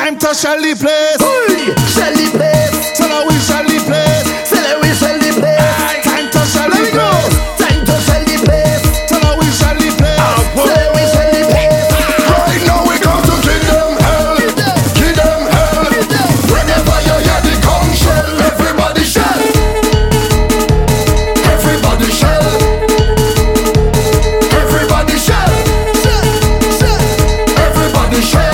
Time to shell the place. Shell the place. Tell her we shell the place. Tell her we shell the place. Time to shell the place. Time to shell the place. Tell her we shell the place. Tell her we shell the place. Right now we come to give them hell. Give them hell. Whenever you hear the conch shell, everybody shell. Everybody shell. Everybody shell. Everybody shell.